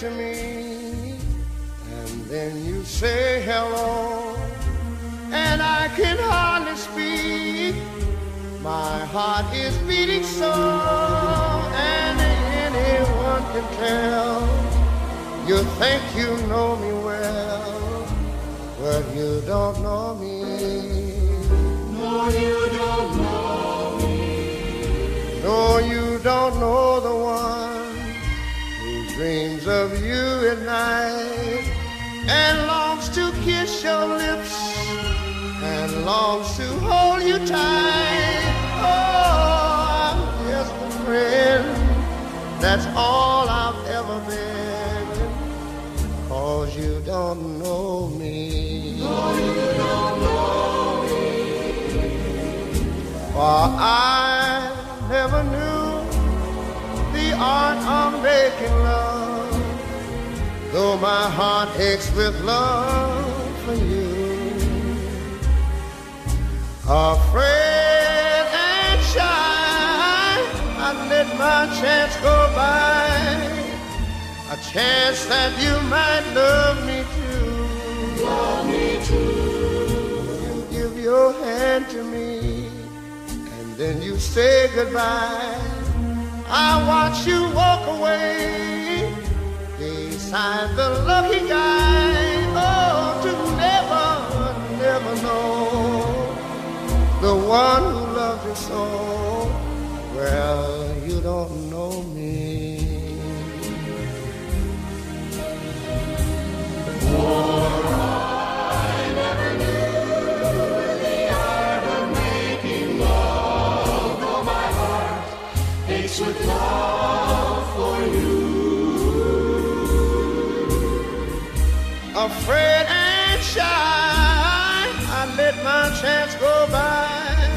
to me, and then you say hello, and I can hardly speak. My heart is beating so, and anyone can tell. You think you know me well, but you don't know me. No, you don't know me. No, you don't know the one who dreams of you at night and longs to kiss your lips and longs to hold you tight. Oh, I'm just a friend, that's all I've ever been, 'cause you don't know me. No, you don't know me. For I never knew the art of making love, though my heart aches with love for you. Afraid and shy, I let my chance go by, a chance that you might love me too. Love me too. You give your hand to me, and then you say goodbye. I watch you walk away beside the lucky guy. Oh, to never, never know the one who loves you so. Well, you don't know me. For I never knew the art of making love, though my heart aches with love for you. Afraid and shy, I let my chance go by,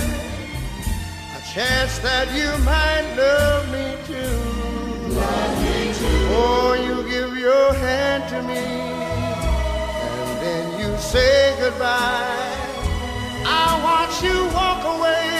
a chance that you might love me too. Love me too. Oh, you give your hand to me, and then you say goodbye. I watch you walk away